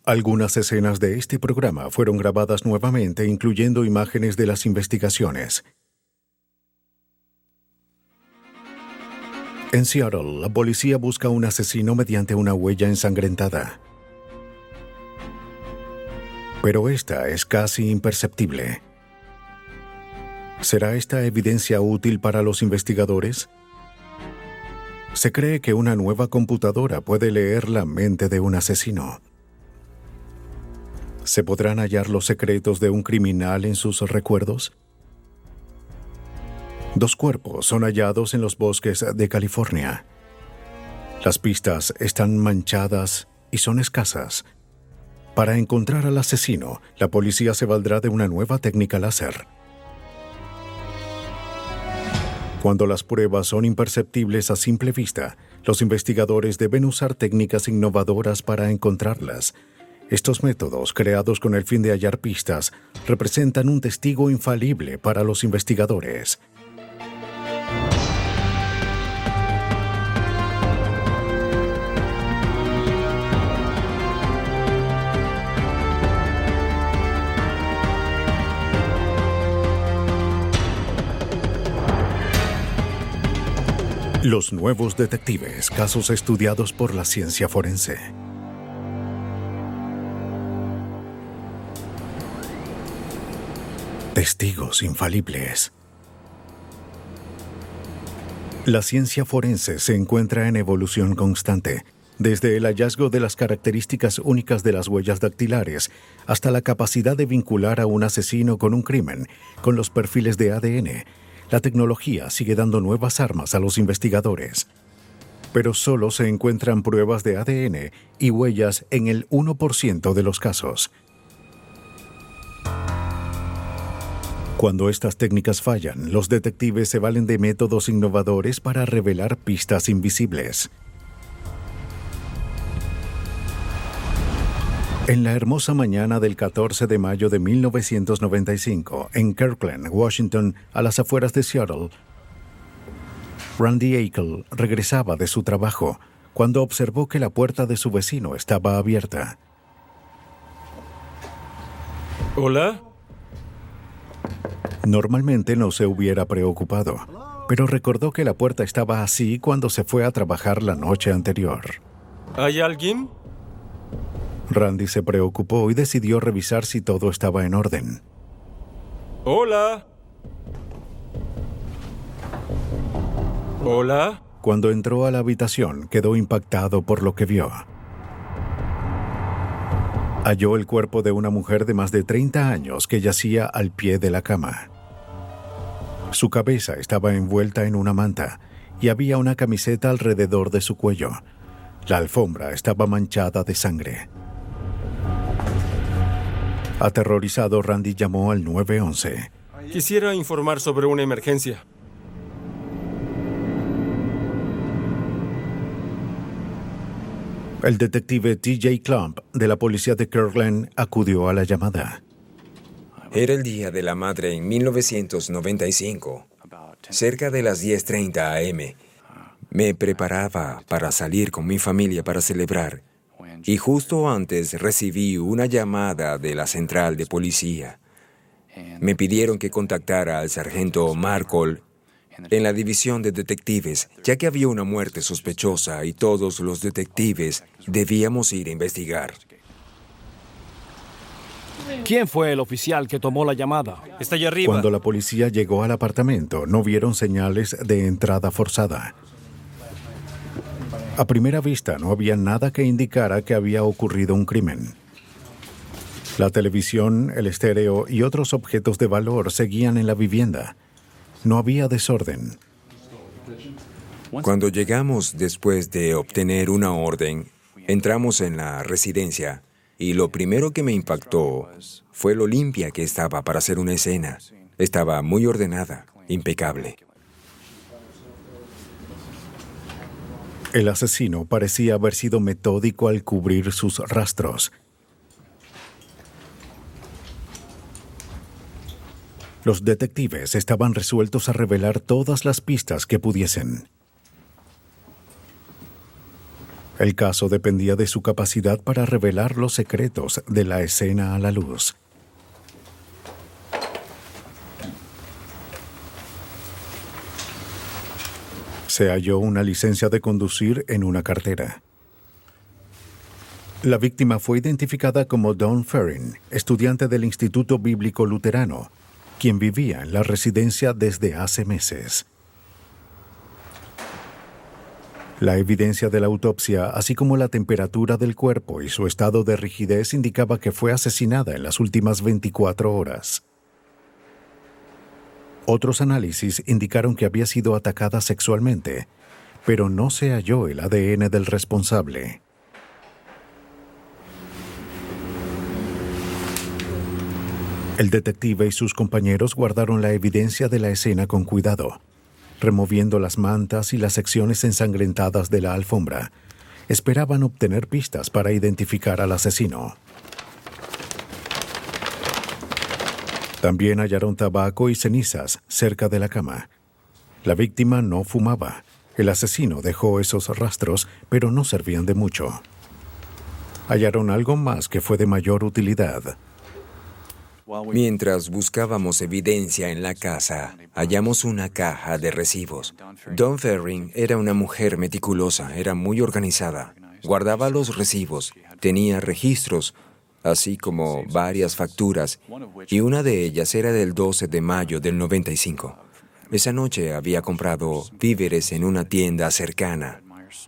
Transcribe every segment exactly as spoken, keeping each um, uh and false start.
Algunas escenas de este programa fueron grabadas nuevamente, incluyendo imágenes de las investigaciones. En Seattle, la policía busca a un asesino mediante una huella ensangrentada. Pero esta es casi imperceptible. ¿Será esta evidencia útil para los investigadores? Se cree que una nueva computadora puede leer la mente de un asesino. ¿Se podrán hallar los secretos de un criminal en sus recuerdos? Dos cuerpos son hallados en los bosques de California. Las pistas están manchadas y son escasas. Para encontrar al asesino, la policía se valdrá de una nueva técnica láser. Cuando las pruebas son imperceptibles a simple vista, los investigadores deben usar técnicas innovadoras para encontrarlas. Estos métodos, creados con el fin de hallar pistas, representan un testigo infalible para los investigadores. Los nuevos detectives, casos estudiados por la ciencia forense. Testigos infalibles. La ciencia forense se encuentra en evolución constante, desde el hallazgo de las características únicas de las huellas dactilares hasta la capacidad de vincular a un asesino con un crimen, con los perfiles de A D N. La tecnología sigue dando nuevas armas a los investigadores. Pero solo se encuentran pruebas de A D N y huellas en el uno por ciento de los casos. Cuando estas técnicas fallan, los detectives se valen de métodos innovadores para revelar pistas invisibles. En la hermosa mañana del catorce de mayo de mil novecientos noventa y cinco, en Kirkland, Washington, a las afueras de Seattle, Randy Eichel regresaba de su trabajo cuando observó que la puerta de su vecino estaba abierta. ¿Hola? Normalmente no se hubiera preocupado, pero recordó que la puerta estaba así cuando se fue a trabajar la noche anterior. ¿Hay alguien? Randy se preocupó y decidió revisar si todo estaba en orden. ¿Hola? ¿Hola? Cuando entró a la habitación, quedó impactado por lo que vio. Halló el cuerpo de una mujer de más de treinta años que yacía al pie de la cama. Su cabeza estaba envuelta en una manta y había una camiseta alrededor de su cuello. La alfombra estaba manchada de sangre. Aterrorizado, Randy llamó al nueve once. Quisiera informar sobre una emergencia. El detective T J Klump de la policía de Kirkland acudió a la llamada. Era el Día de la Madre en mil novecientos noventa y cinco. Cerca de las diez treinta a eme, me preparaba para salir con mi familia para celebrar. Y justo antes recibí una llamada de la central de policía. Me pidieron que contactara al sargento Markle en la división de detectives, ya que había una muerte sospechosa y todos los detectives debíamos ir a investigar. ¿Quién fue el oficial que tomó la llamada? Está allá arriba. Cuando la policía llegó al apartamento, no vieron señales de entrada forzada. A primera vista, no había nada que indicara que había ocurrido un crimen. La televisión, el estéreo y otros objetos de valor seguían en la vivienda. No había desorden. Cuando llegamos después de obtener una orden, entramos en la residencia y lo primero que me impactó fue lo limpia que estaba para hacer una escena. Estaba muy ordenada, impecable. El asesino parecía haber sido metódico al cubrir sus rastros. Los detectives estaban resueltos a revelar todas las pistas que pudiesen. El caso dependía de su capacidad para revelar los secretos de la escena a la luz. Se halló una licencia de conducir en una cartera. La víctima fue identificada como Dawn Ferrin, estudiante del Instituto Bíblico Luterano, quien vivía en la residencia desde hace meses. La evidencia de la autopsia, así como la temperatura del cuerpo y su estado de rigidez, indicaba que fue asesinada en las últimas veinticuatro horas. Otros análisis indicaron que había sido atacada sexualmente, pero no se halló el A D N del responsable. El detective y sus compañeros guardaron la evidencia de la escena con cuidado, removiendo las mantas y las secciones ensangrentadas de la alfombra. Esperaban obtener pistas para identificar al asesino. También hallaron tabaco y cenizas cerca de la cama. La víctima no fumaba. El asesino dejó esos rastros, pero no servían de mucho. Hallaron algo más que fue de mayor utilidad. Mientras buscábamos evidencia en la casa, hallamos una caja de recibos. Dawn Ferrin era una mujer meticulosa, era muy organizada. Guardaba los recibos, tenía registros, así como varias facturas, y una de ellas era del doce de mayo del noventa y cinco. Esa noche había comprado víveres en una tienda cercana.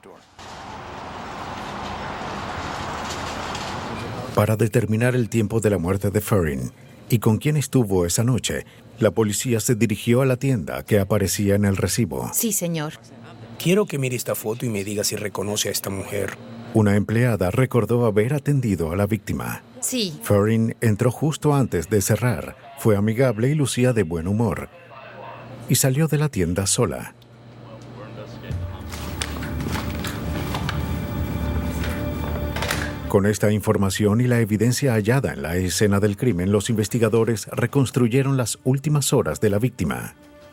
Para determinar el tiempo de la muerte de Ferrin y con quién estuvo esa noche, la policía se dirigió a la tienda que aparecía en el recibo. Sí, señor. Quiero que mire esta foto y me diga si reconoce a esta mujer. Una empleada recordó haber atendido a la víctima. Sí. Ferrin entró justo antes de cerrar, fue amigable y lucía de buen humor, y salió de la tienda sola. Con esta información y la evidencia hallada en la escena del crimen, los investigadores reconstruyeron las últimas horas de la víctima.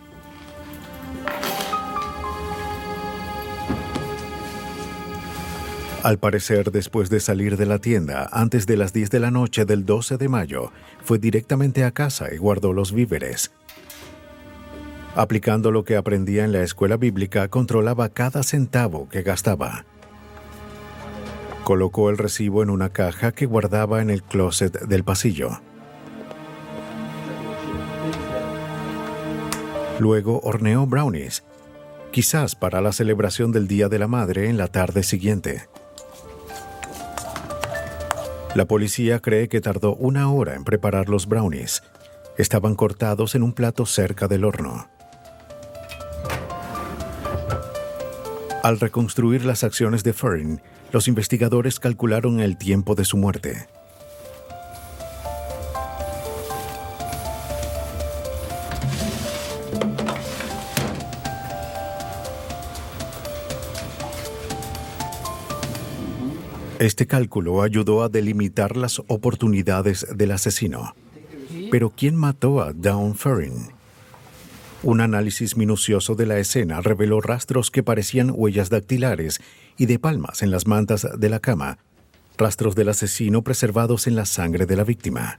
Al parecer, después de salir de la tienda, antes de las diez de la noche del doce de mayo, fue directamente a casa y guardó los víveres. Aplicando lo que aprendía en la escuela bíblica, controlaba cada centavo que gastaba. Colocó el recibo en una caja que guardaba en el closet del pasillo. Luego horneó brownies, quizás para la celebración del Día de la Madre en la tarde siguiente. La policía cree que tardó una hora en preparar los brownies. Estaban cortados en un plato cerca del horno. Al reconstruir las acciones de Ferrin, los investigadores calcularon el tiempo de su muerte. Este cálculo ayudó a delimitar las oportunidades del asesino. Pero ¿quién mató a Dawn Ferrin? Un análisis minucioso de la escena reveló rastros que parecían huellas dactilares y de palmas en las mantas de la cama, rastros del asesino preservados en la sangre de la víctima.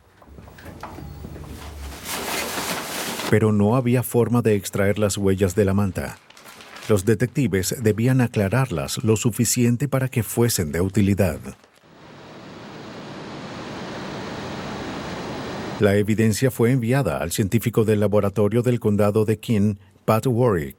Pero no había forma de extraer las huellas de la manta. Los detectives debían aclararlas lo suficiente para que fuesen de utilidad. La evidencia fue enviada al científico del laboratorio del condado de King, Pat Warwick.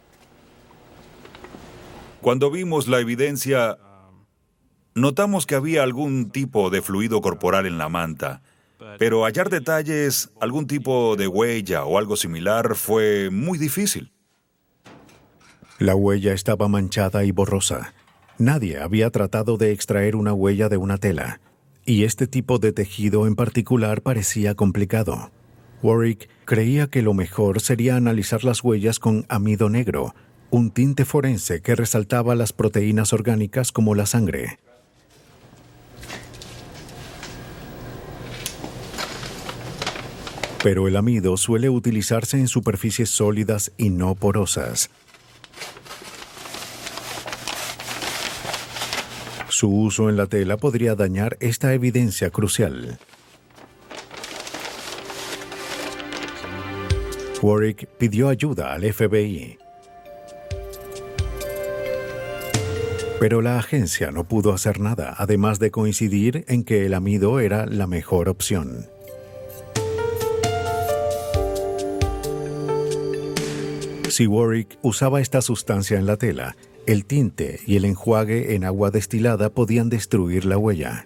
Cuando vimos la evidencia, notamos que había algún tipo de fluido corporal en la manta, pero hallar detalles, algún tipo de huella o algo similar fue muy difícil. La huella estaba manchada y borrosa. Nadie había tratado de extraer una huella de una tela, y este tipo de tejido en particular parecía complicado. Warwick creía que lo mejor sería analizar las huellas con amido negro, un tinte forense que resaltaba las proteínas orgánicas como la sangre. Pero el amido suele utilizarse en superficies sólidas y no porosas. Su uso en la tela podría dañar esta evidencia crucial. Warwick pidió ayuda al F B I. Pero la agencia no pudo hacer nada, además de coincidir en que el amido era la mejor opción. Si Warwick usaba esta sustancia en la tela, el tinte y el enjuague en agua destilada podían destruir la huella.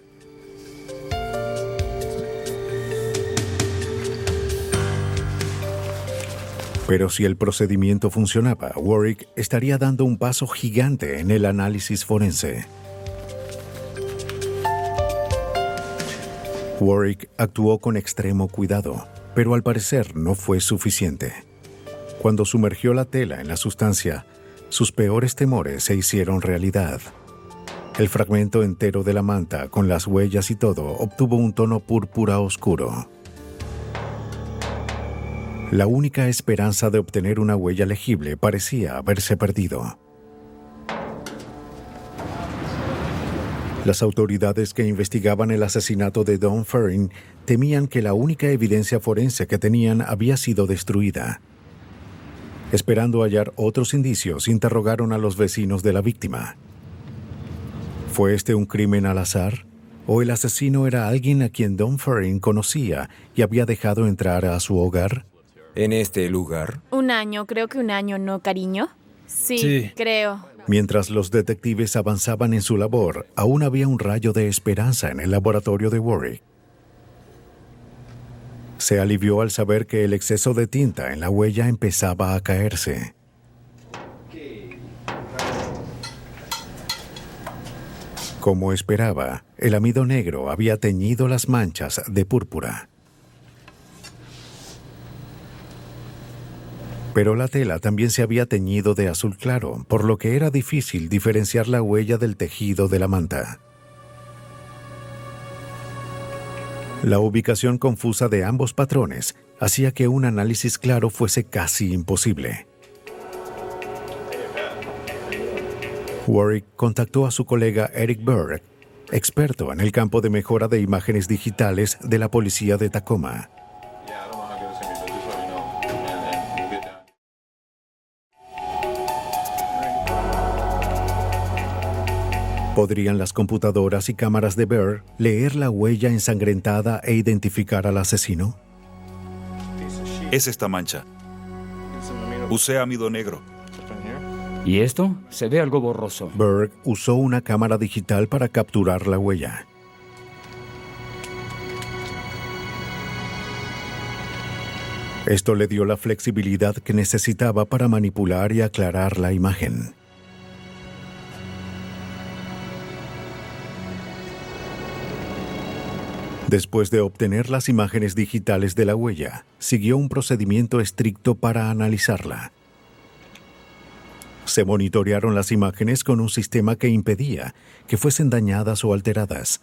Pero si el procedimiento funcionaba, Warwick estaría dando un paso gigante en el análisis forense. Warwick actuó con extremo cuidado, pero al parecer no fue suficiente. Cuando sumergió la tela en la sustancia, sus peores temores se hicieron realidad. El fragmento entero de la manta, con las huellas y todo, obtuvo un tono púrpura oscuro. La única esperanza de obtener una huella legible parecía haberse perdido. Las autoridades que investigaban el asesinato de Don Fearing temían que la única evidencia forense que tenían había sido destruida. Esperando hallar otros indicios, interrogaron a los vecinos de la víctima. ¿Fue este un crimen al azar? ¿O el asesino era alguien a quien Don Fearing conocía y había dejado entrar a su hogar? ¿En este lugar? Un año, creo que un año, ¿no, cariño? Sí, Sí. creo. Mientras los detectives avanzaban en su labor, aún había un rayo de esperanza en el laboratorio de Warwick. Se alivió al saber que el exceso de tinta en la huella empezaba a caerse. Como esperaba, el amido negro había teñido las manchas de púrpura. Pero la tela también se había teñido de azul claro, por lo que era difícil diferenciar la huella del tejido de la manta. La ubicación confusa de ambos patrones hacía que un análisis claro fuese casi imposible. Warwick contactó a su colega Eric Berg, experto en el campo de mejora de imágenes digitales de la policía de Tacoma. ¿Podrían las computadoras y cámaras de Berg leer la huella ensangrentada e identificar al asesino? Es esta mancha. Usé amido negro. ¿Y esto? Se ve algo borroso. Berg usó una cámara digital para capturar la huella. Esto le dio la flexibilidad que necesitaba para manipular y aclarar la imagen. Después de obtener las imágenes digitales de la huella, siguió un procedimiento estricto para analizarla. Se monitorearon las imágenes con un sistema que impedía que fuesen dañadas o alteradas.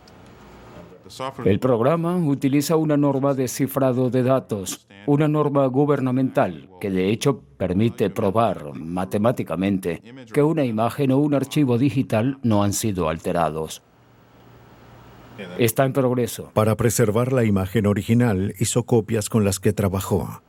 El programa utiliza una norma de cifrado de datos, una norma gubernamental que de hecho permite probar matemáticamente que una imagen o un archivo digital no han sido alterados. Está en progreso. Para preservar la imagen original, hizo copias con las que trabajó.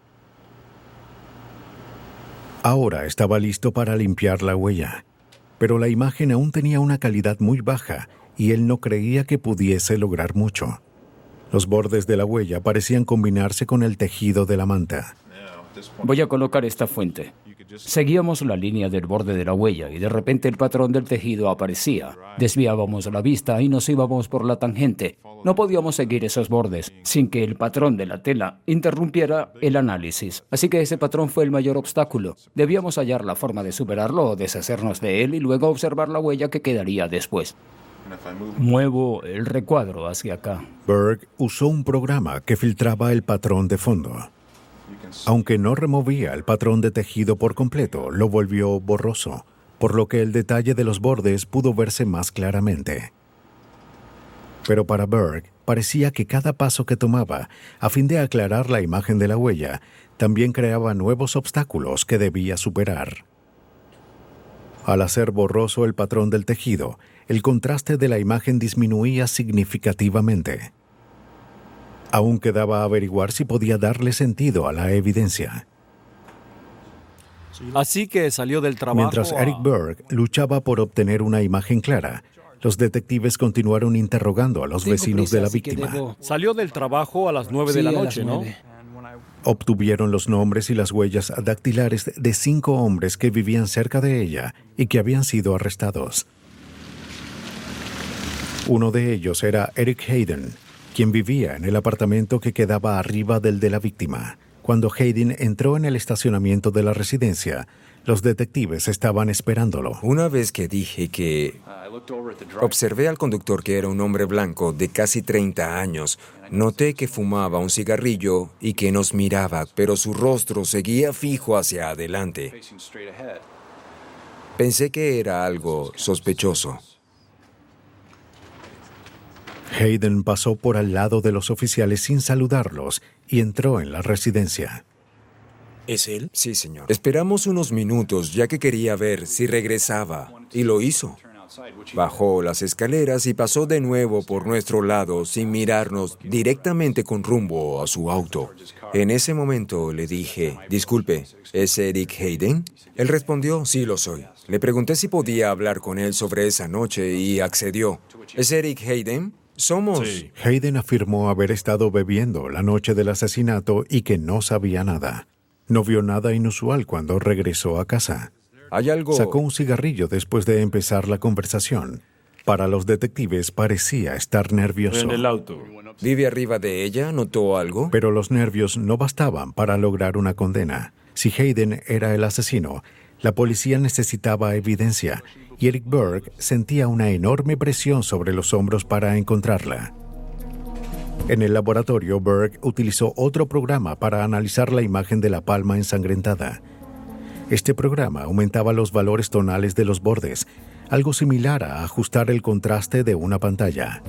Ahora estaba listo para limpiar la huella, pero la imagen aún tenía una calidad muy baja y él no creía que pudiese lograr mucho. Los bordes de la huella parecían combinarse con el tejido de la manta. Voy a colocar esta fuente. Seguíamos la línea del borde de la huella y de repente el patrón del tejido aparecía. Desviábamos la vista y nos íbamos por la tangente. No podíamos seguir esos bordes sin que el patrón de la tela interrumpiera el análisis. Así que ese patrón fue el mayor obstáculo. Debíamos hallar la forma de superarlo o deshacernos de él y luego observar la huella que quedaría después. Muevo el recuadro hacia acá. Berg usó un programa que filtraba el patrón de fondo. Aunque no removía el patrón de tejido por completo, lo volvió borroso, por lo que el detalle de los bordes pudo verse más claramente. Pero para Berg parecía que cada paso que tomaba, a fin de aclarar la imagen de la huella, también creaba nuevos obstáculos que debía superar. Al hacer borroso el patrón del tejido, el contraste de la imagen disminuía significativamente. Aún quedaba averiguar si podía darle sentido a la evidencia. Así que salió del trabajo. Mientras Eric Berg luchaba por obtener una imagen clara, los detectives continuaron interrogando a los Tengo vecinos prisa, de la así que víctima. debo- Salió del trabajo a las nueve Sí, de la a las noche, ¿no? nueve. Obtuvieron los nombres y las huellas dactilares de cinco hombres que vivían cerca de ella y que habían sido arrestados. Uno de ellos era Eric Hayden, quien vivía en el apartamento que quedaba arriba del de la víctima. Cuando Hayden entró en el estacionamiento de la residencia, los detectives estaban esperándolo. Una vez que dije que observé al conductor, que era un hombre blanco de casi treinta años, noté que fumaba un cigarrillo y que nos miraba, pero su rostro seguía fijo hacia adelante. Pensé que era algo sospechoso. Hayden pasó por al lado de los oficiales sin saludarlos y entró en la residencia. ¿Es él? Sí, señor. Esperamos unos minutos, ya que quería ver si regresaba, y lo hizo. Bajó las escaleras y pasó de nuevo por nuestro lado sin mirarnos, directamente con rumbo a su auto. En ese momento le dije, disculpe, ¿es Eric Hayden? Él respondió, sí lo soy. Le pregunté si podía hablar con él sobre esa noche y accedió. ¿Es Eric Hayden? Somos... Sí. Hayden afirmó haber estado bebiendo la noche del asesinato y que no sabía nada. No vio nada inusual cuando regresó a casa. ¿Hay algo...? Sacó un cigarrillo después de empezar la conversación. Para los detectives parecía estar nervioso. En el auto. ¿Vive arriba de ella? ¿Notó algo? Pero los nervios no bastaban para lograr una condena. Si Hayden era el asesino, la policía necesitaba evidencia y Eric Berg sentía una enorme presión sobre los hombros para encontrarla. En el laboratorio, Berg utilizó otro programa para analizar la imagen de la palma ensangrentada. Este programa aumentaba los valores tonales de los bordes, algo similar a ajustar el contraste de una pantalla.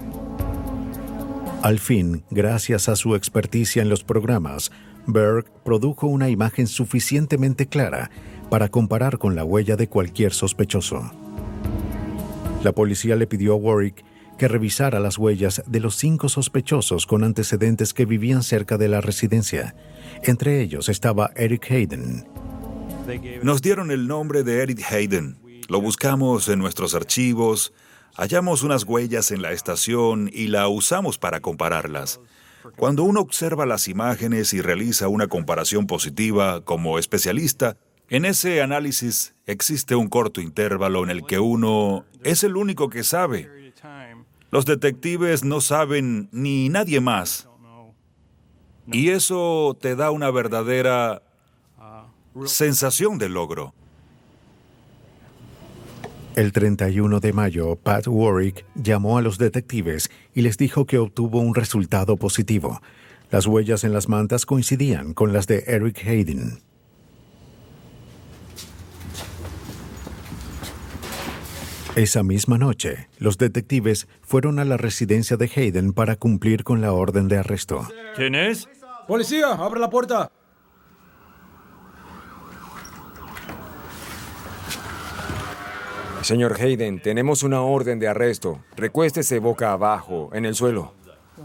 Al fin, gracias a su experticia en los programas, Berg produjo una imagen suficientemente clara para comparar con la huella de cualquier sospechoso. La policía le pidió a Warwick que revisara las huellas de los cinco sospechosos con antecedentes que vivían cerca de la residencia. Entre ellos estaba Eric Hayden. Nos dieron el nombre de Eric Hayden. Lo buscamos en nuestros archivos, hallamos unas huellas en la estación y la usamos para compararlas. Cuando uno observa las imágenes y realiza una comparación positiva como especialista, en ese análisis existe un corto intervalo en el que uno es el único que sabe. Los detectives no saben ni nadie más. Y eso te da una verdadera sensación de logro. El treinta y uno de mayo, Pat Warwick llamó a los detectives y les dijo que obtuvo un resultado positivo. Las huellas en las mantas coincidían con las de Eric Hayden. Esa misma noche, los detectives fueron a la residencia de Hayden para cumplir con la orden de arresto. ¿Quién es? ¡Policía, abre la puerta! Señor Hayden, tenemos una orden de arresto. Recuéstese boca abajo, en el suelo.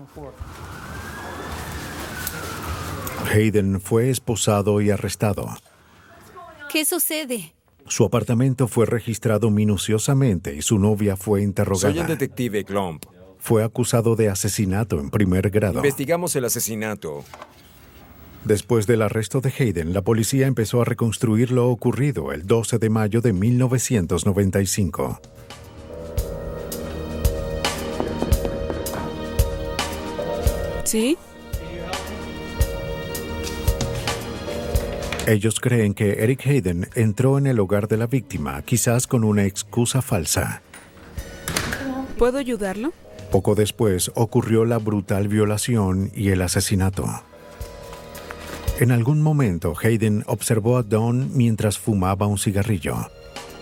Hayden fue esposado y arrestado. ¿Qué sucede? Su apartamento fue registrado minuciosamente y su novia fue interrogada. Soy el detective Klump. Fue acusado de asesinato en primer grado. Investigamos el asesinato. Después del arresto de Hayden, la policía empezó a reconstruir lo ocurrido el doce de mayo de mil novecientos noventa y cinco. ¿Sí? Ellos creen que Eric Hayden entró en el hogar de la víctima, quizás con una excusa falsa. ¿Puedo ayudarlo? Poco después ocurrió la brutal violación y el asesinato. En algún momento, Hayden observó a Dawn mientras fumaba un cigarrillo.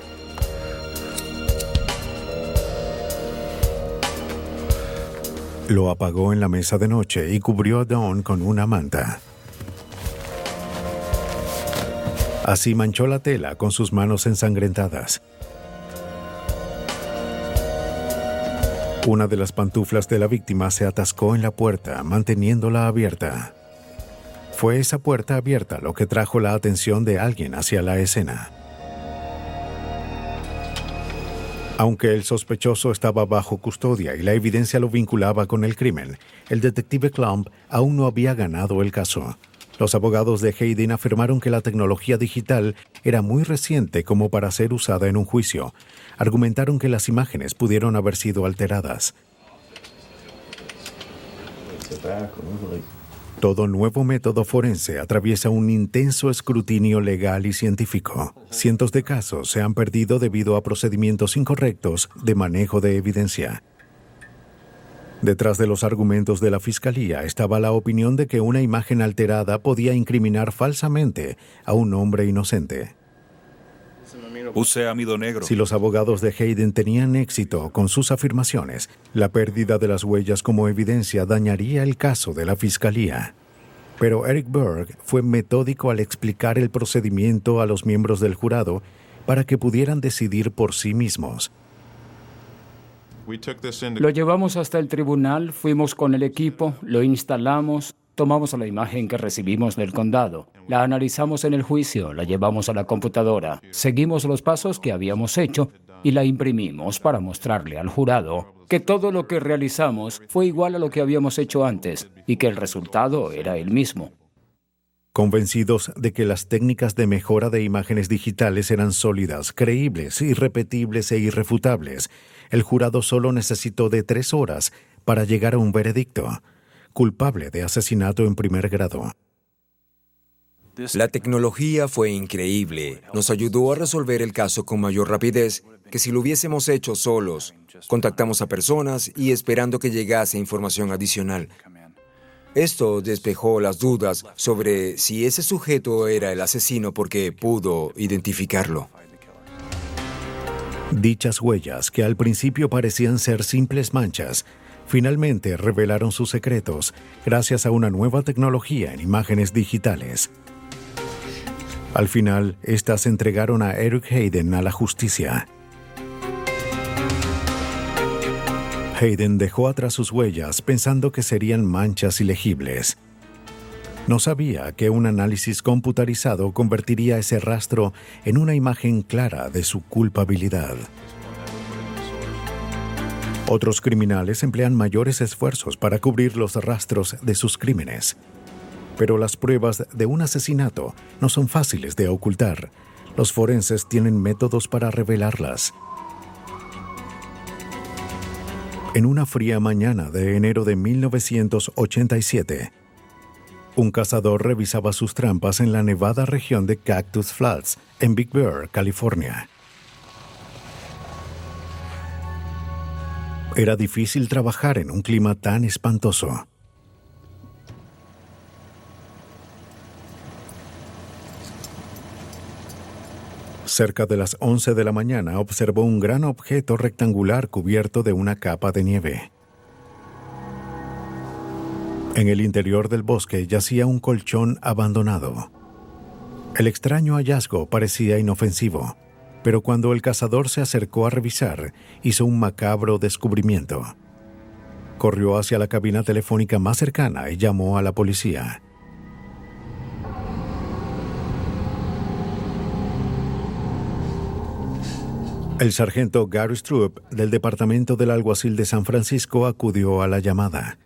Lo apagó en la mesa de noche y cubrió a Dawn con una manta. Así manchó la tela con sus manos ensangrentadas. Una de las pantuflas de la víctima se atascó en la puerta, manteniéndola abierta. Fue esa puerta abierta lo que trajo la atención de alguien hacia la escena. Aunque el sospechoso estaba bajo custodia y la evidencia lo vinculaba con el crimen, el detective Klump aún no había ganado el caso. Los abogados de Hayden afirmaron que la tecnología digital era muy reciente como para ser usada en un juicio. Argumentaron que las imágenes pudieron haber sido alteradas. Todo nuevo método forense atraviesa un intenso escrutinio legal y científico. Cientos de casos se han perdido debido a procedimientos incorrectos de manejo de evidencia. Detrás de los argumentos de la fiscalía estaba la opinión de que una imagen alterada podía incriminar falsamente a un hombre inocente. Puse amido negro. Si los abogados de Hayden tenían éxito con sus afirmaciones, la pérdida de las huellas como evidencia dañaría el caso de la fiscalía. Pero Eric Berg fue metódico al explicar el procedimiento a los miembros del jurado para que pudieran decidir por sí mismos. Lo llevamos hasta el tribunal, fuimos con el equipo, lo instalamos, tomamos la imagen que recibimos del condado, la analizamos en el juicio, la llevamos a la computadora, seguimos los pasos que habíamos hecho y la imprimimos para mostrarle al jurado que todo lo que realizamos fue igual a lo que habíamos hecho antes y que el resultado era el mismo. Convencidos de que las técnicas de mejora de imágenes digitales eran sólidas, creíbles, irrepetibles e irrefutables, el jurado solo necesitó de tres horas para llegar a un veredicto: culpable de asesinato en primer grado. La tecnología fue increíble. Nos ayudó a resolver el caso con mayor rapidez que si lo hubiésemos hecho solos. Contactamos a personas y esperando que llegase información adicional. Esto despejó las dudas sobre si ese sujeto era el asesino porque pudo identificarlo. Dichas huellas, que al principio parecían ser simples manchas, finalmente revelaron sus secretos gracias a una nueva tecnología en imágenes digitales. Al final, estas entregaron a Eric Hayden a la justicia. Hayden dejó atrás sus huellas pensando que serían manchas ilegibles. No sabía que un análisis computarizado convertiría ese rastro en una imagen clara de su culpabilidad. Otros criminales emplean mayores esfuerzos para cubrir los rastros de sus crímenes. Pero las pruebas de un asesinato no son fáciles de ocultar. Los forenses tienen métodos para revelarlas. En una fría mañana de enero de mil novecientos ochenta y siete, un cazador revisaba sus trampas en la nevada región de Cactus Flats, en Big Bear, California. Era difícil trabajar en un clima tan espantoso. Cerca de las once de la mañana observó un gran objeto rectangular cubierto de una capa de nieve. En el interior del bosque yacía un colchón abandonado. El extraño hallazgo parecía inofensivo, pero cuando el cazador se acercó a revisar, hizo un macabro descubrimiento. Corrió hacia la cabina telefónica más cercana y llamó a la policía. El sargento Gary Stroop, del Departamento del Alguacil de San Francisco, acudió a la llamada.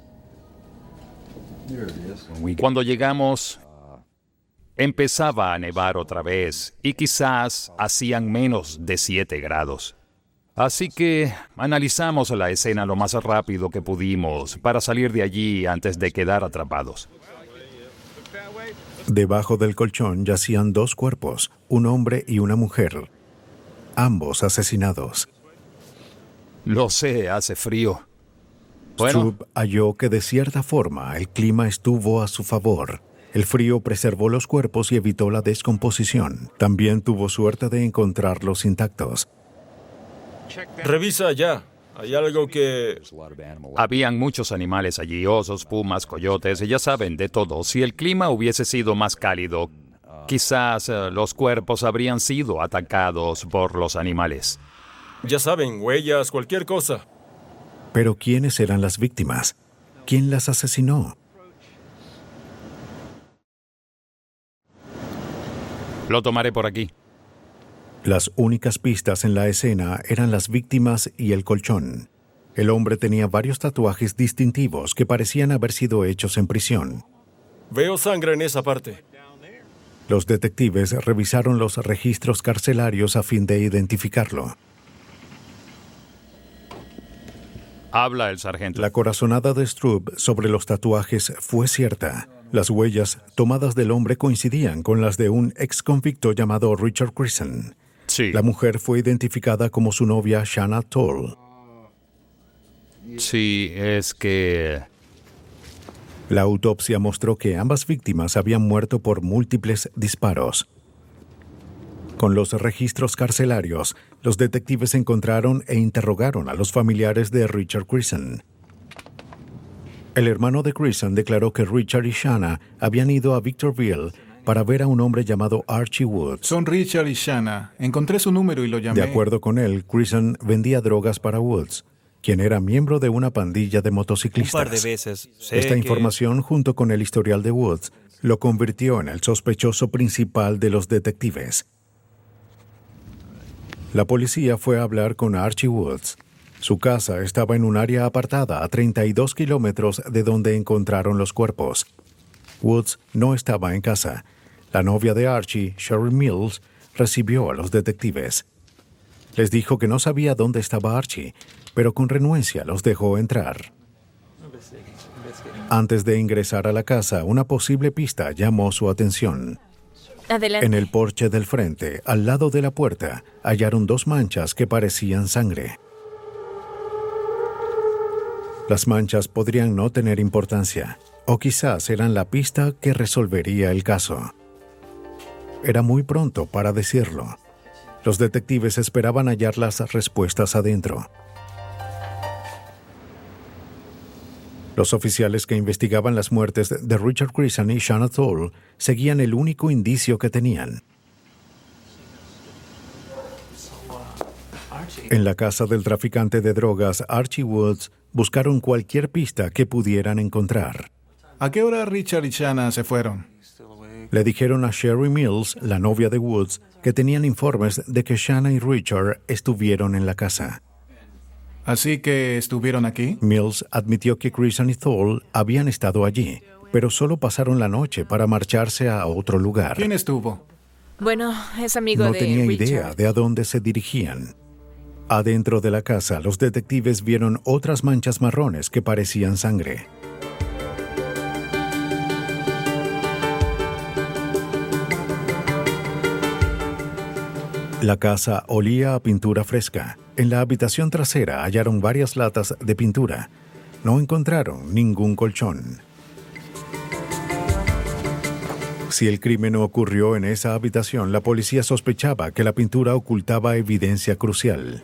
Cuando llegamos, empezaba a nevar otra vez y quizás hacían menos de siete grados. Así que analizamos la escena lo más rápido que pudimos para salir de allí antes de quedar atrapados. Debajo del colchón yacían dos cuerpos, un hombre y una mujer, ambos asesinados. Lo sé, hace frío. Bueno, Stroop halló que de cierta forma el clima estuvo a su favor. El frío preservó los cuerpos y evitó la descomposición. También tuvo suerte de encontrarlos intactos. Revisa ya. Hay algo que... habían muchos animales allí, osos, pumas, coyotes, ya saben, de todo. Si el clima hubiese sido más cálido, Quizás eh, los cuerpos habrían sido atacados por los animales. Ya saben, huellas, cualquier cosa. Pero ¿quiénes eran las víctimas? ¿Quién las asesinó? Lo tomaré por aquí. Las únicas pistas en la escena eran las víctimas y el colchón. El hombre tenía varios tatuajes distintivos que parecían haber sido hechos en prisión. Veo sangre en esa parte. Los detectives revisaron los registros carcelarios a fin de identificarlo. Habla el sargento. La corazonada de Strub sobre los tatuajes fue cierta. Las huellas tomadas del hombre coincidían con las de un ex convicto llamado Richard Grison. Sí. La mujer fue identificada como su novia Shanna Toll. Sí, es que... La autopsia mostró que ambas víctimas habían muerto por múltiples disparos. Con los registros carcelarios, los detectives encontraron e interrogaron a los familiares de Richard Grison. El hermano de Grison declaró que Richard y Shanna habían ido a Victorville para ver a un hombre llamado Archie Woods. Son Richard y Shanna. Encontré su número y lo llamé. De acuerdo con él, Grison vendía drogas para Woods, quien era miembro de una pandilla de motociclistas. Un par de veces. Sé Esta que... información, junto con el historial de Woods, lo convirtió en el sospechoso principal de los detectives. La policía fue a hablar con Archie Woods. Su casa estaba en un área apartada a treinta y dos kilómetros de donde encontraron los cuerpos. Woods no estaba en casa. La novia de Archie, Sherry Mills, recibió a los detectives. Les dijo que no sabía dónde estaba Archie, pero con renuencia los dejó entrar. Antes de ingresar a la casa, una posible pista llamó su atención. Adelante. En el porche del frente, al lado de la puerta, hallaron dos manchas que parecían sangre. Las manchas podrían no tener importancia, o quizás eran la pista que resolvería el caso. Era muy pronto para decirlo. Los detectives esperaban hallar las respuestas adentro. Los oficiales que investigaban las muertes de Richard Grison y Shanna Toll seguían el único indicio que tenían. En la casa del traficante de drogas Archie Woods buscaron cualquier pista que pudieran encontrar. ¿A qué hora Richard y Shanna se fueron? Le dijeron a Sherry Mills, la novia de Woods, que tenían informes de que Shanna y Richard estuvieron en la casa. ¿Así que estuvieron aquí? Mills admitió que Grison y Toll habían estado allí, pero solo pasaron la noche para marcharse a otro lugar. ¿Quién estuvo? Bueno, es amigo No de tenía Richard. idea de a dónde se dirigían. Adentro de la casa, los detectives vieron otras manchas marrones que parecían sangre. La casa olía a pintura fresca. En la habitación trasera hallaron varias latas de pintura. No encontraron ningún colchón. Si el crimen ocurrió en esa habitación, la policía sospechaba que la pintura ocultaba evidencia crucial.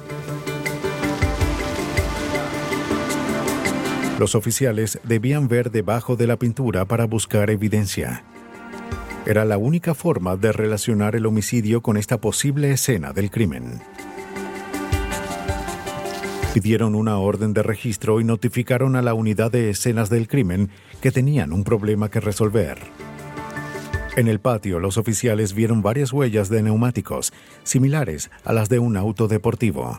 Los oficiales debían ver debajo de la pintura para buscar evidencia. Era la única forma de relacionar el homicidio con esta posible escena del crimen. Pidieron una orden de registro y notificaron a la unidad de escenas del crimen que tenían un problema que resolver. En el patio, los oficiales vieron varias huellas de neumáticos, similares a las de un auto deportivo.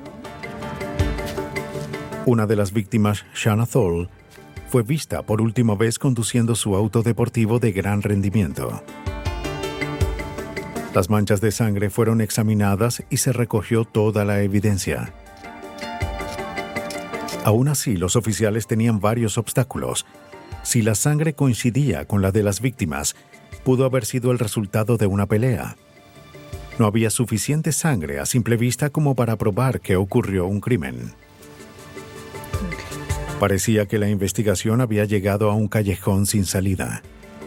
Una de las víctimas, Shanna Toll, fue vista por última vez conduciendo su auto deportivo de gran rendimiento. Las manchas de sangre fueron examinadas y se recogió toda la evidencia. Aún así, los oficiales tenían varios obstáculos. Si la sangre coincidía con la de las víctimas, pudo haber sido el resultado de una pelea. No había suficiente sangre a simple vista como para probar que ocurrió un crimen. Parecía que la investigación había llegado a un callejón sin salida.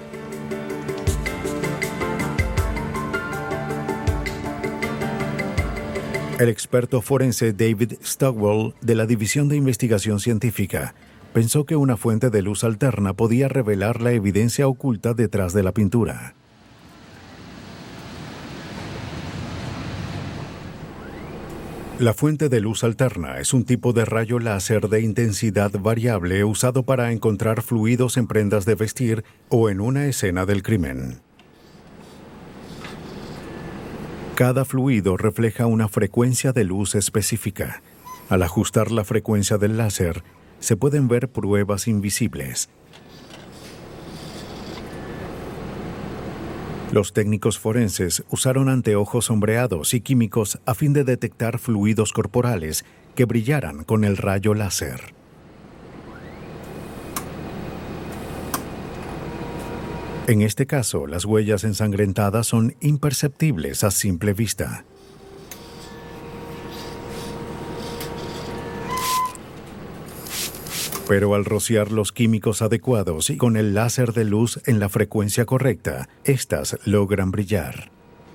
El experto forense David Stockwell, de la División de Investigación Científica, pensó que una fuente de luz alterna podía revelar la evidencia oculta detrás de la pintura. La fuente de luz alterna es un tipo de rayo láser de intensidad variable usado para encontrar fluidos en prendas de vestir o en una escena del crimen. Cada fluido refleja una frecuencia de luz específica. Al ajustar la frecuencia del láser, se pueden ver pruebas invisibles. Los técnicos forenses usaron anteojos sombreados y químicos a fin de detectar fluidos corporales que brillaran con el rayo láser. En este caso, las huellas ensangrentadas son imperceptibles a simple vista. Pero al rociar los químicos adecuados y con el láser de luz en la frecuencia correcta, éstas logran brillar.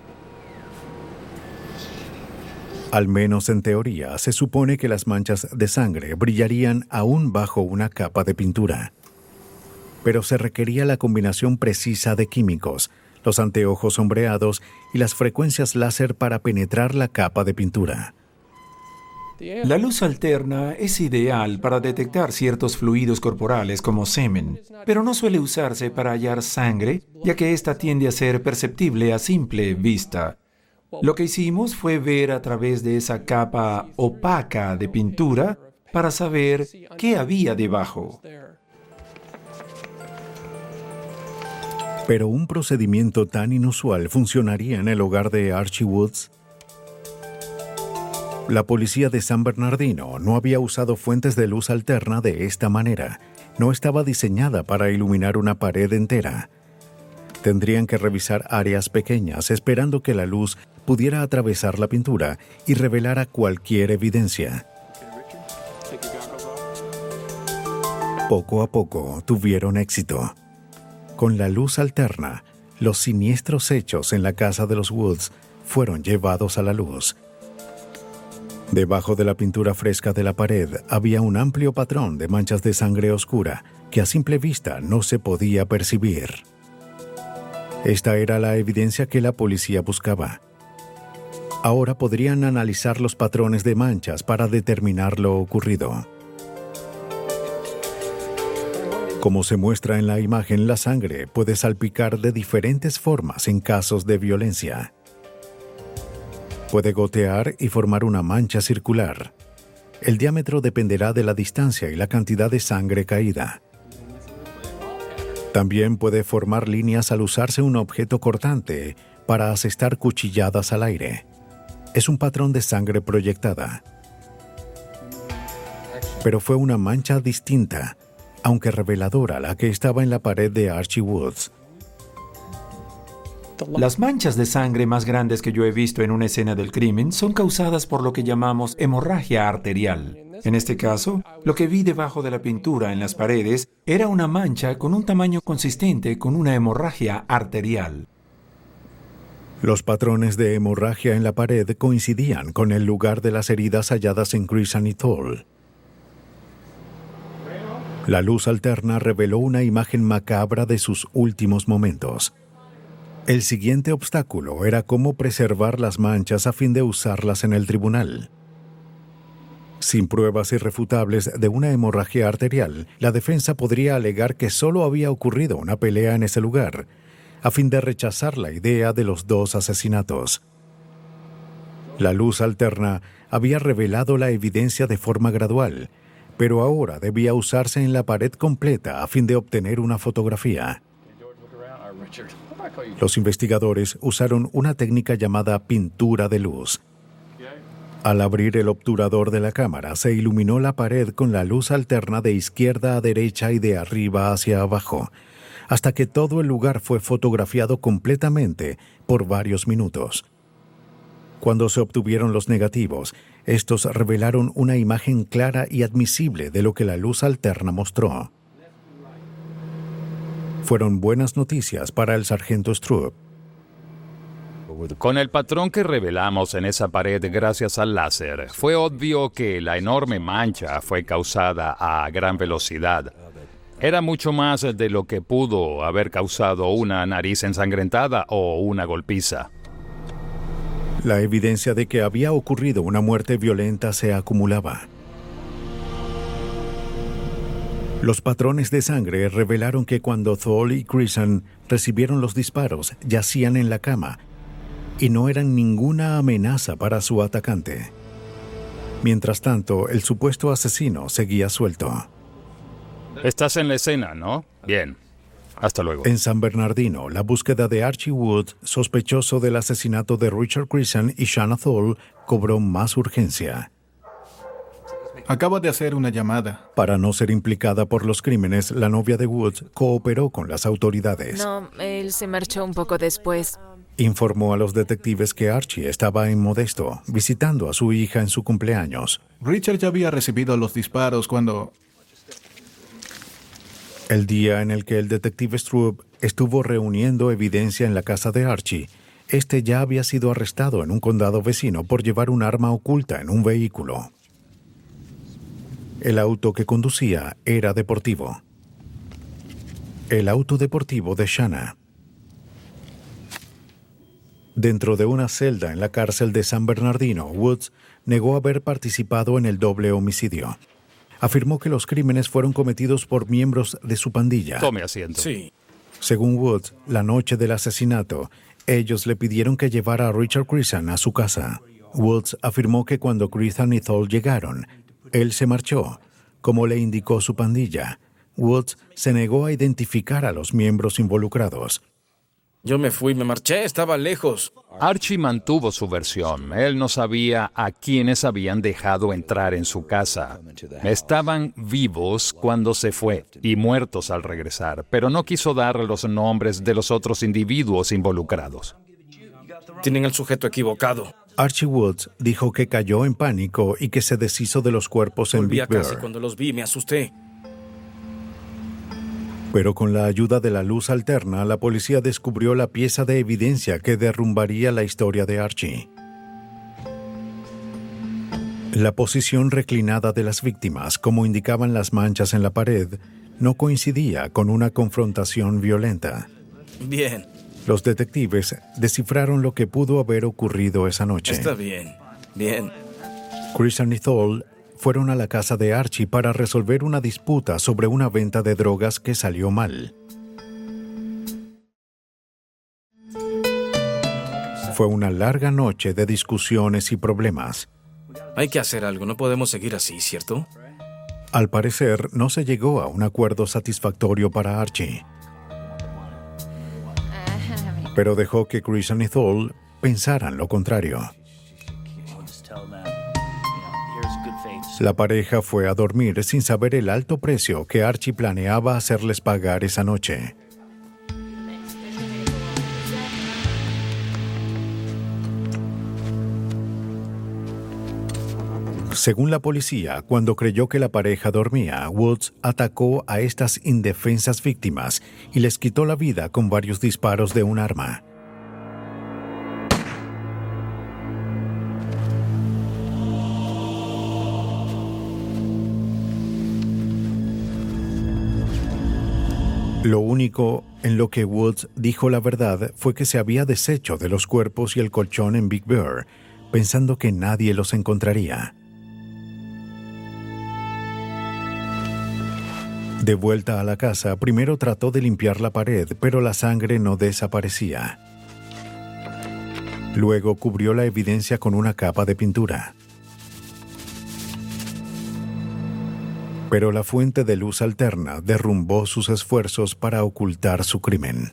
Al menos en teoría, se supone que las manchas de sangre brillarían aún bajo una capa de pintura. Pero se requería la combinación precisa de químicos, los anteojos sombreados y las frecuencias láser para penetrar la capa de pintura. La luz alterna es ideal para detectar ciertos fluidos corporales como semen, pero no suele usarse para hallar sangre, ya que ésta tiende a ser perceptible a simple vista. Lo que hicimos fue ver a través de esa capa opaca de pintura para saber qué había debajo. ¿Pero un procedimiento tan inusual funcionaría en el hogar de Archie Woods? La policía de San Bernardino no había usado fuentes de luz alterna de esta manera. No estaba diseñada para iluminar una pared entera. Tendrían que revisar áreas pequeñas, esperando que la luz pudiera atravesar la pintura y revelara cualquier evidencia. Poco a poco tuvieron éxito. Con la luz alterna, los siniestros hechos en la casa de los Woods fueron llevados a la luz. Debajo de la pintura fresca de la pared había un amplio patrón de manchas de sangre oscura que a simple vista no se podía percibir. Esta era la evidencia que la policía buscaba. Ahora podrían analizar los patrones de manchas para determinar lo ocurrido. Como se muestra en la imagen, la sangre puede salpicar de diferentes formas en casos de violencia. Puede gotear y formar una mancha circular. El diámetro dependerá de la distancia y la cantidad de sangre caída. También puede formar líneas al usarse un objeto cortante para asestar cuchilladas al aire. Es un patrón de sangre proyectada. Pero fue una mancha distinta, aunque reveladora, la que estaba en la pared de Archie Woods. Las manchas de sangre más grandes que yo he visto en una escena del crimen son causadas por lo que llamamos hemorragia arterial. En este caso, lo que vi debajo de la pintura en las paredes era una mancha con un tamaño consistente con una hemorragia arterial. Los patrones de hemorragia en la pared coincidían con el lugar de las heridas halladas en Crescent y Toll. La luz alterna reveló una imagen macabra de sus últimos momentos. El siguiente obstáculo era cómo preservar las manchas a fin de usarlas en el tribunal. Sin pruebas irrefutables de una hemorragia arterial, la defensa podría alegar que solo había ocurrido una pelea en ese lugar, a fin de rechazar la idea de los dos asesinatos. La luz alterna había revelado la evidencia de forma gradual, pero ahora debía usarse en la pared completa a fin de obtener una fotografía. Los investigadores usaron una técnica llamada pintura de luz. Al abrir el obturador de la cámara, se iluminó la pared con la luz alterna de izquierda a derecha y de arriba hacia abajo, hasta que todo el lugar fue fotografiado completamente por varios minutos. Cuando se obtuvieron los negativos, estos revelaron una imagen clara y admisible de lo que la luz alterna mostró. Fueron buenas noticias para el sargento Stroop. Con el patrón que revelamos en esa pared gracias al láser, fue obvio que la enorme mancha fue causada a gran velocidad. Era mucho más de lo que pudo haber causado una nariz ensangrentada o una golpiza. La evidencia de que había ocurrido una muerte violenta se acumulaba. Los patrones de sangre revelaron que cuando Thol y Grissom recibieron los disparos, yacían en la cama y no eran ninguna amenaza para su atacante. Mientras tanto, el supuesto asesino seguía suelto. Estás en la escena, ¿no? Bien. Hasta luego. En San Bernardino, la búsqueda de Archie Woods, sospechoso del asesinato de Richard Grissom y Shanna Thol, cobró más urgencia. Acaba de hacer una llamada. Para no ser implicada por los crímenes, la novia de Woods cooperó con las autoridades. No, él se marchó un poco después. Informó a los detectives que Archie estaba en Modesto, visitando a su hija en su cumpleaños. Richard ya había recibido los disparos cuando... El día en el que el detective Stroop estuvo reuniendo evidencia en la casa de Archie, este ya había sido arrestado en un condado vecino por llevar un arma oculta en un vehículo. El auto que conducía era deportivo. El auto deportivo de Shanna. Dentro de una celda en la cárcel de San Bernardino, Woods negó haber participado en el doble homicidio. Afirmó que los crímenes fueron cometidos por miembros de su pandilla. Tome asiento. Sí. Según Woods, la noche del asesinato, ellos le pidieron que llevara a Richard Grissom a su casa. Woods afirmó que cuando Grissom y Thol llegaron, él se marchó, como le indicó su pandilla. Woods se negó a identificar a los miembros involucrados. Yo me fui, me marché, estaba lejos. Archie mantuvo su versión. Él no sabía a quiénes habían dejado entrar en su casa. Estaban vivos cuando se fue y muertos al regresar, pero no quiso dar los nombres de los otros individuos involucrados. Tienen al sujeto equivocado. Archie Woods dijo que cayó en pánico y que se deshizo de los cuerpos en Volví Big a casa y Bear. cuando los vi me asusté. Pero con la ayuda de la luz alterna, la policía descubrió la pieza de evidencia que derrumbaría la historia de Archie. La posición reclinada de las víctimas, como indicaban las manchas en la pared, no coincidía con una confrontación violenta. Bien. Los detectives descifraron lo que pudo haber ocurrido esa noche. Está bien. Bien. Grissom y Thol fueron a la casa de Archie para resolver una disputa sobre una venta de drogas que salió mal. Fue una larga noche de discusiones y problemas. Hay que hacer algo, no podemos seguir así, ¿cierto? Al parecer, no se llegó a un acuerdo satisfactorio para Archie. Pero dejó que Grissom y Thol pensaran lo contrario. La pareja fue a dormir sin saber el alto precio que Archie planeaba hacerles pagar esa noche. Según la policía, cuando creyó que la pareja dormía, Woods atacó a estas indefensas víctimas y les quitó la vida con varios disparos de un arma. Lo único en lo que Woods dijo la verdad fue que se había deshecho de los cuerpos y el colchón en Big Bear, pensando que nadie los encontraría. De vuelta a la casa, primero trató de limpiar la pared, pero la sangre no desaparecía. Luego cubrió la evidencia con una capa de pintura. Pero la fuente de luz alterna derrumbó sus esfuerzos para ocultar su crimen.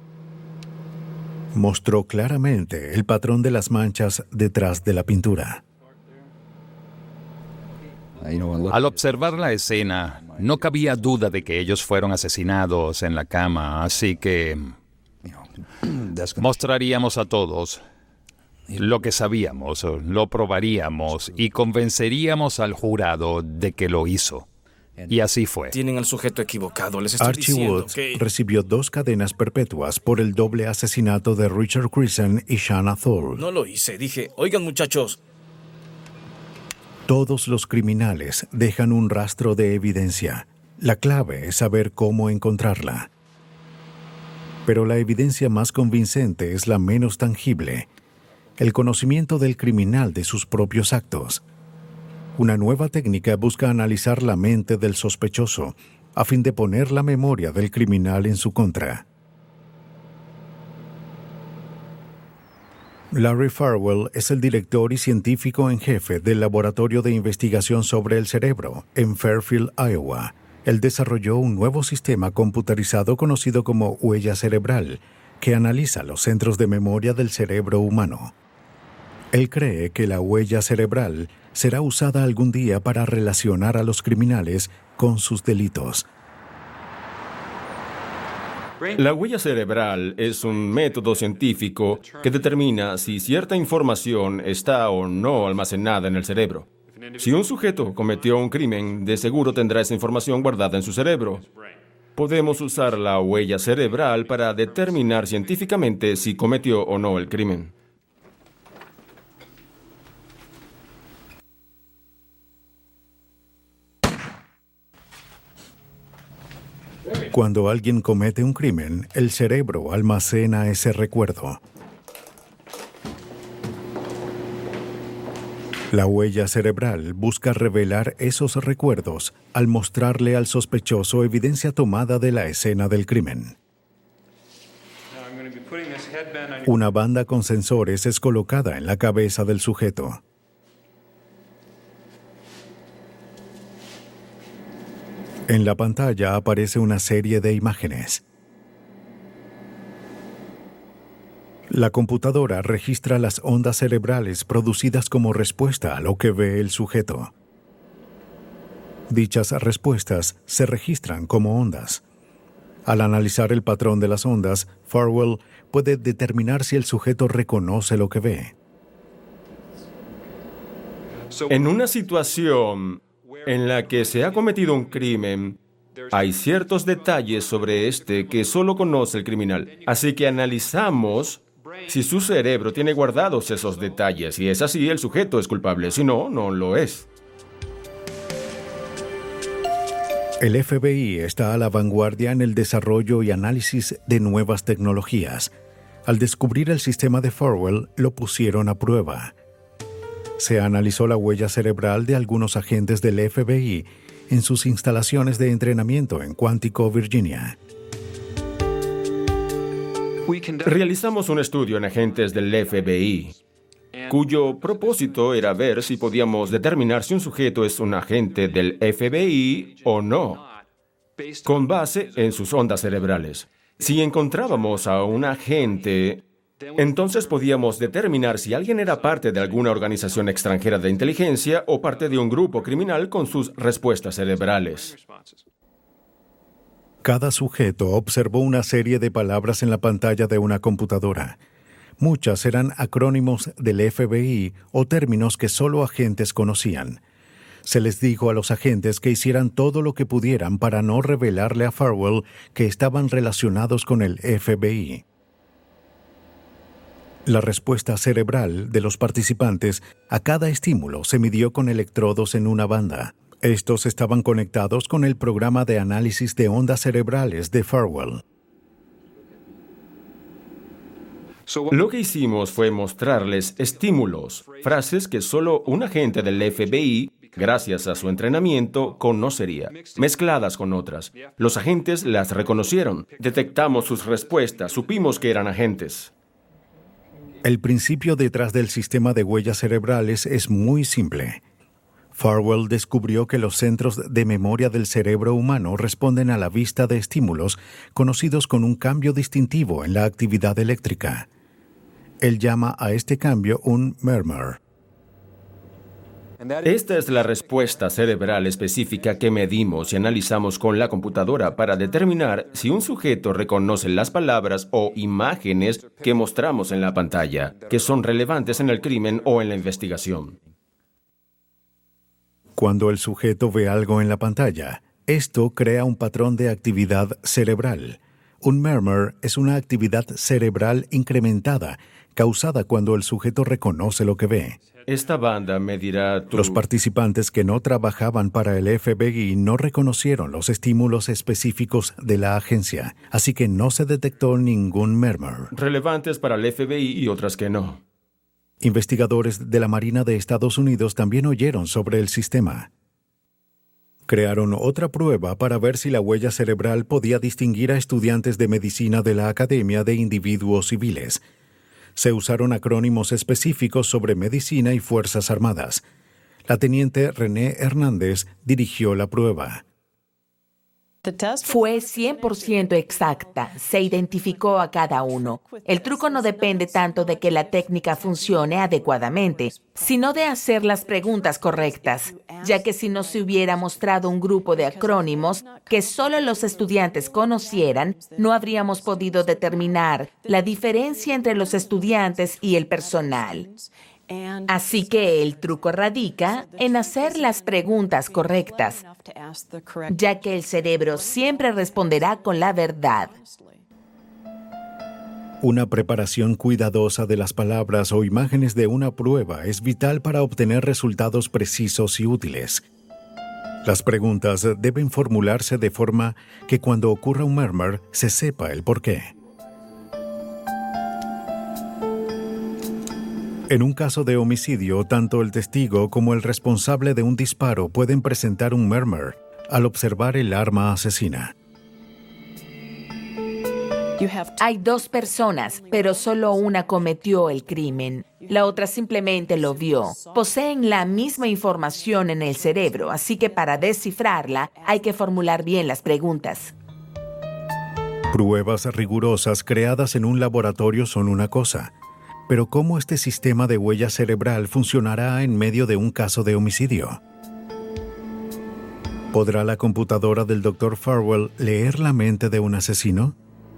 Mostró claramente el patrón de las manchas detrás de la pintura. Al observar la escena, no cabía duda de que ellos fueron asesinados en la cama, así que mostraríamos a todos lo que sabíamos, lo probaríamos y convenceríamos al jurado de que lo hizo. Y así fue. Tienen al sujeto equivocado, les estoy Archie diciendo Woods que... recibió dos cadenas perpetuas por el doble asesinato de Richard Grissom y Shanna Thol. No lo hice, dije, oigan muchachos. Todos los criminales dejan un rastro de evidencia. La clave es saber cómo encontrarla. Pero la evidencia más convincente es la menos tangible. el conocimiento del criminal de sus propios actos. Una nueva técnica busca analizar la mente del sospechoso a fin de poner la memoria del criminal en su contra. Larry Farwell es el director y científico en jefe del Laboratorio de Investigación sobre el Cerebro en Fairfield, Iowa. Él desarrolló un nuevo sistema computarizado conocido como huella cerebral, que analiza los centros de memoria del cerebro humano. Él cree que la huella cerebral será usada algún día para relacionar a los criminales con sus delitos. La huella cerebral es un método científico que determina si cierta información está o no almacenada en el cerebro. Si un sujeto cometió un crimen, de seguro tendrá esa información guardada en su cerebro. Podemos usar la huella cerebral para determinar científicamente si cometió o no el crimen. Cuando alguien comete un crimen, el cerebro almacena ese recuerdo. La huella cerebral busca revelar esos recuerdos al mostrarle al sospechoso evidencia tomada de la escena del crimen. Una banda con sensores es colocada en la cabeza del sujeto. En la pantalla aparece una serie de imágenes. La computadora registra las ondas cerebrales producidas como respuesta a lo que ve el sujeto. Dichas respuestas se registran como ondas. Al analizar el patrón de las ondas, Farwell puede determinar si el sujeto reconoce lo que ve. En una situación en la que se ha cometido un crimen, hay ciertos detalles sobre este que solo conoce el criminal. Así que analizamos si su cerebro tiene guardados esos detalles. Si es así, el sujeto es culpable. Si no, no lo es. El F B I está a la vanguardia en el desarrollo y análisis de nuevas tecnologías. Al descubrir el sistema de Farwell, lo pusieron a prueba. Se analizó la huella cerebral de algunos agentes del F B I en sus instalaciones de entrenamiento en Quantico, Virginia. Realizamos un estudio en agentes del F B I, cuyo propósito era ver si podíamos determinar si un sujeto es un agente del F B I o no, con base en sus ondas cerebrales. Si encontrábamos a un agente, entonces podíamos determinar si alguien era parte de alguna organización extranjera de inteligencia o parte de un grupo criminal con sus respuestas cerebrales. Cada sujeto observó una serie de palabras en la pantalla de una computadora. Muchas eran acrónimos del F B I o términos que solo agentes conocían. Se les dijo a los agentes que hicieran todo lo que pudieran para no revelarle a Farwell que estaban relacionados con el F B I. La respuesta cerebral de los participantes a cada estímulo se midió con electrodos en una banda. Estos estaban conectados con el programa de análisis de ondas cerebrales de Farwell. Lo que hicimos fue mostrarles estímulos, frases que solo un agente del F B I, gracias a su entrenamiento, conocería, mezcladas con otras. Los agentes las reconocieron, detectamos sus respuestas, supimos que eran agentes. El principio detrás del sistema de huellas cerebrales es muy simple. Farwell descubrió que los centros de memoria del cerebro humano responden a la vista de estímulos conocidos con un cambio distintivo en la actividad eléctrica. Él llama a este cambio un murmur. Esta es la respuesta cerebral específica que medimos y analizamos con la computadora para determinar si un sujeto reconoce las palabras o imágenes que mostramos en la pantalla, que son relevantes en el crimen o en la investigación. Cuando el sujeto ve algo en la pantalla, esto crea un patrón de actividad cerebral. Un murmur es una actividad cerebral incrementada, causada cuando el sujeto reconoce lo que ve. Esta banda medirá tu... Los participantes que no trabajaban para el F B I no reconocieron los estímulos específicos de la agencia, así que no se detectó ningún murmur. Relevantes para el F B I y otras que no. Investigadores de la Marina de Estados Unidos también oyeron sobre el sistema. Crearon otra prueba para ver si la huella cerebral podía distinguir a estudiantes de medicina de la academia de individuos civiles. Se usaron acrónimos específicos sobre medicina y Fuerzas Armadas. La teniente René Hernández dirigió la prueba. Fue cien por ciento exacta. Se identificó a cada uno. El truco no depende tanto de que la técnica funcione adecuadamente, sino de hacer las preguntas correctas, ya que si no se hubiera mostrado un grupo de acrónimos que solo los estudiantes conocieran, no habríamos podido determinar la diferencia entre los estudiantes y el personal. Así que el truco radica en hacer las preguntas correctas, ya que el cerebro siempre responderá con la verdad. Una preparación cuidadosa de las palabras o imágenes de una prueba es vital para obtener resultados precisos y útiles. Las preguntas deben formularse de forma que cuando ocurra un murmur se sepa el porqué. En un caso de homicidio, tanto el testigo como el responsable de un disparo pueden presentar un murmur al observar el arma asesina. Hay dos personas, pero solo una cometió el crimen. La otra simplemente lo vio. Poseen la misma información en el cerebro, así que para descifrarla hay que formular bien las preguntas. Pruebas rigurosas creadas en un laboratorio son una cosa. Pero ¿cómo este sistema de huella cerebral funcionará en medio de un caso de homicidio? ¿Podrá la computadora del doctor Farwell leer la mente de un asesino?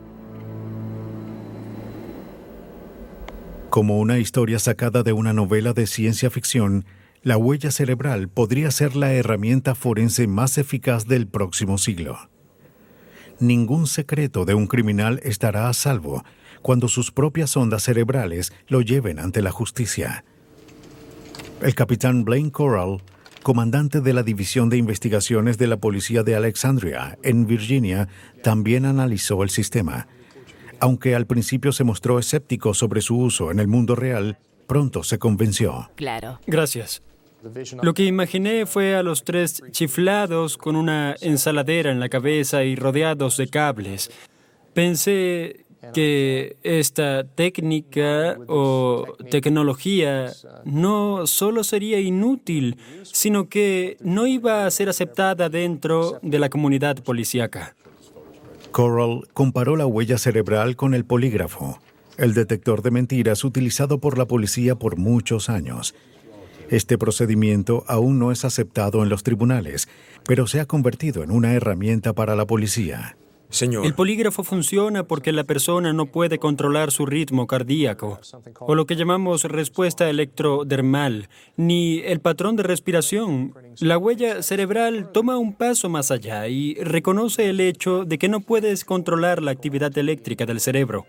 Como una historia sacada de una novela de ciencia ficción, la huella cerebral podría ser la herramienta forense más eficaz del próximo siglo. Ningún secreto de un criminal estará a salvo cuando sus propias ondas cerebrales lo lleven ante la justicia. El capitán Blaine Corral, comandante de la División de Investigaciones de la Policía de Alexandria, en Virginia, también analizó el sistema. Aunque al principio se mostró escéptico sobre su uso en el mundo real, pronto se convenció. Claro. Gracias. Lo que imaginé fue a los tres chiflados con una ensaladera en la cabeza y rodeados de cables. Pensé que esta técnica o tecnología no solo sería inútil, sino que no iba a ser aceptada dentro de la comunidad policíaca. Corral comparó la huella cerebral con el polígrafo, el detector de mentiras utilizado por la policía por muchos años. Este procedimiento aún no es aceptado en los tribunales, pero se ha convertido en una herramienta para la policía. Señor. El polígrafo funciona porque la persona no puede controlar su ritmo cardíaco, o lo que llamamos respuesta electrodermal, ni el patrón de respiración. La huella cerebral toma un paso más allá y reconoce el hecho de que no puedes controlar la actividad eléctrica del cerebro.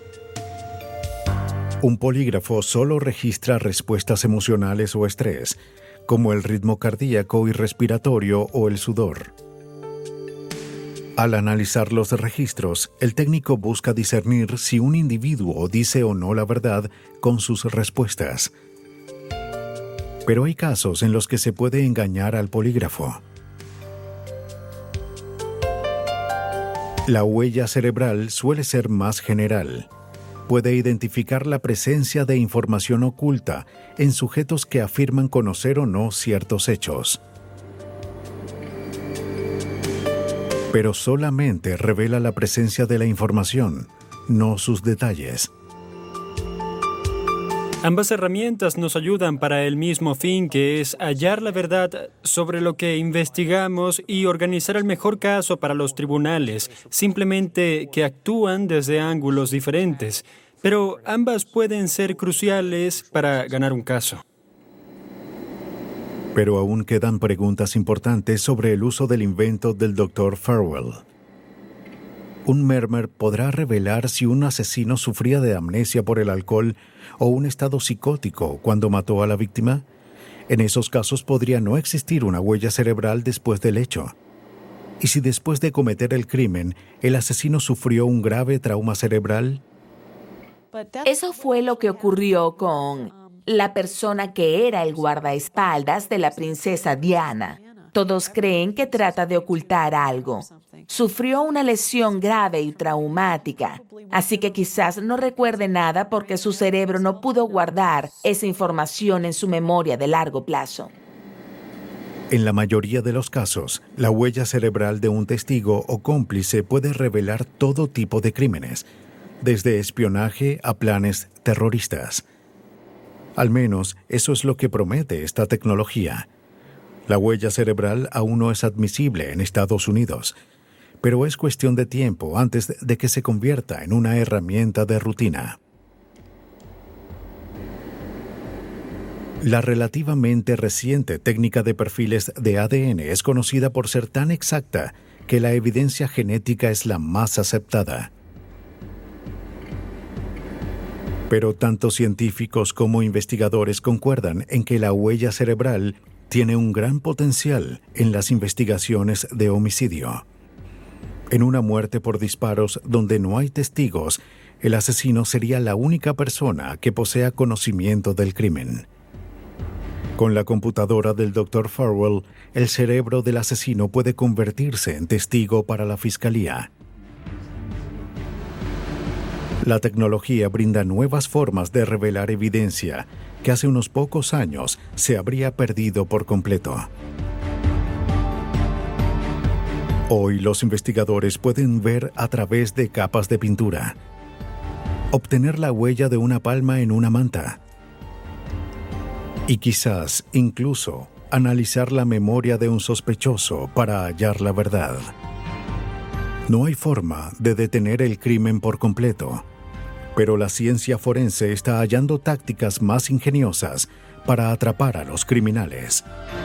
Un polígrafo solo registra respuestas emocionales o estrés, como el ritmo cardíaco y respiratorio o el sudor. Al analizar los registros, el técnico busca discernir si un individuo dice o no la verdad con sus respuestas. Pero hay casos en los que se puede engañar al polígrafo. La huella cerebral suele ser más general. Puede identificar la presencia de información oculta en sujetos que afirman conocer o no ciertos hechos. Pero solamente revela la presencia de la información, no sus detalles. Ambas herramientas nos ayudan para el mismo fin, que es hallar la verdad sobre lo que investigamos y organizar el mejor caso para los tribunales, simplemente que actúan desde ángulos diferentes. Pero ambas pueden ser cruciales para ganar un caso. Pero aún quedan preguntas importantes sobre el uso del invento del doctor Farwell. ¿Un murmur podrá revelar si un asesino sufría de amnesia por el alcohol o un estado psicótico cuando mató a la víctima? En esos casos podría no existir una huella cerebral después del hecho. ¿Y si después de cometer el crimen, el asesino sufrió un grave trauma cerebral? Eso fue lo que ocurrió con la persona que era el guardaespaldas de la princesa Diana. Todos creen que trata de ocultar algo. Sufrió una lesión grave y traumática, así que quizás no recuerde nada porque su cerebro no pudo guardar esa información en su memoria de largo plazo. En la mayoría de los casos, la huella cerebral de un testigo o cómplice puede revelar todo tipo de crímenes, desde espionaje a planes terroristas. Al menos eso es lo que promete esta tecnología. La huella cerebral aún no es admisible en Estados Unidos, pero es cuestión de tiempo antes de que se convierta en una herramienta de rutina. La relativamente reciente técnica de perfiles de A D N es conocida por ser tan exacta que la evidencia genética es la más aceptada. Pero tanto científicos como investigadores concuerdan en que la huella cerebral tiene un gran potencial en las investigaciones de homicidio. En una muerte por disparos donde no hay testigos, el asesino sería la única persona que posea conocimiento del crimen. Con la computadora del doctor Farwell, el cerebro del asesino puede convertirse en testigo para la fiscalía. La tecnología brinda nuevas formas de revelar evidencia que hace unos pocos años se habría perdido por completo. Hoy los investigadores pueden ver a través de capas de pintura, obtener la huella de una palma en una manta, y quizás incluso analizar la memoria de un sospechoso para hallar la verdad. No hay forma de detener el crimen por completo, pero la ciencia forense está hallando tácticas más ingeniosas para atrapar a los criminales.